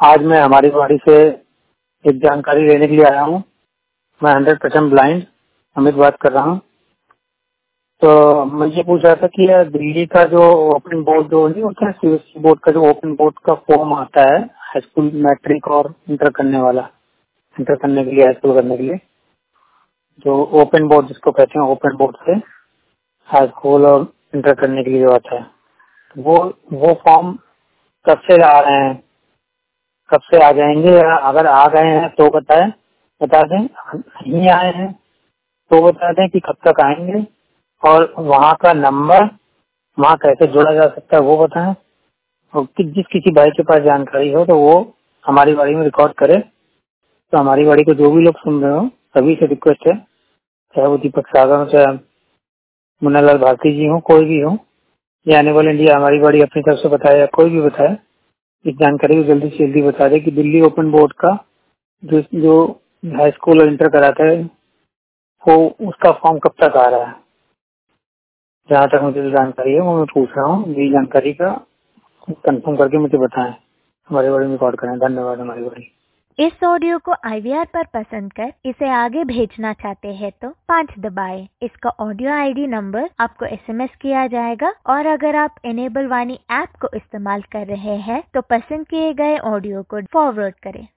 आज मैं हमारी बॉडी से एक जानकारी लेने के लिए आया हूँ। मैं 100% ब्लाइंड अमित बात कर रहा हूँ। तो मैं ये पूछ रहा था कि यार दिल्ली का जो ओपन बोर्ड जो नहीं होता है, सीबीएसई बोर्ड का जो ओपन बोर्ड का फॉर्म आता है हाई स्कूल मैट्रिक और इंटर करने वाला, इंटर करने के लिए, हाई स्कूल करने के लिए, जो ओपन बोर्ड जिसको कहते हैं, ओपन बोर्ड से हाई स्कूल और इंटर करने के लिए जो आता है, वो फॉर्म कब से आ रहे हैं, कब से आ जाएंगे? अगर आ गए हैं तो बता दें, नहीं आए हैं तो बता दें कि कब तक आएंगे, और वहाँ का नंबर, वहाँ कैसे जोड़ा जा सकता है वो बताएं। और जिस किसी भाई के पास जानकारी हो तो वो हमारी बाड़ी में रिकॉर्ड करे। तो हमारी बाड़ी को जो भी लोग सुन रहे हो सभी से रिक्वेस्ट है, चाहे वो दीपक सागर हो, चाहे मुन्नालाल भारती जी हो, कोई भी हो, या एनिमल इंडिया हमारी बाड़ी अपनी तरफ से बताए या कोई भी बताए, इस जानकारी को जल्दी से जल्दी बता दे कि दिल्ली ओपन बोर्ड का जो हाई स्कूल और इंटर कराता है वो उसका फॉर्म कब तक आ रहा है। जहाँ तक मुझे जानकारी है वो मैं पूछ रहा हूँ, मेरी जानकारी का कंफर्म करके मुझे बताएं, हमारे बारे में रिकॉर्ड करें। धन्यवाद। हमारी बारी इस ऑडियो को IVR पर पसंद कर इसे आगे भेजना चाहते हैं तो 5 दबाएं। इसका ऑडियो ID नंबर आपको SMS किया जाएगा, और अगर आप इनेबल वाणी ऐप को इस्तेमाल कर रहे हैं तो पसंद किए गए ऑडियो को फॉरवर्ड करें।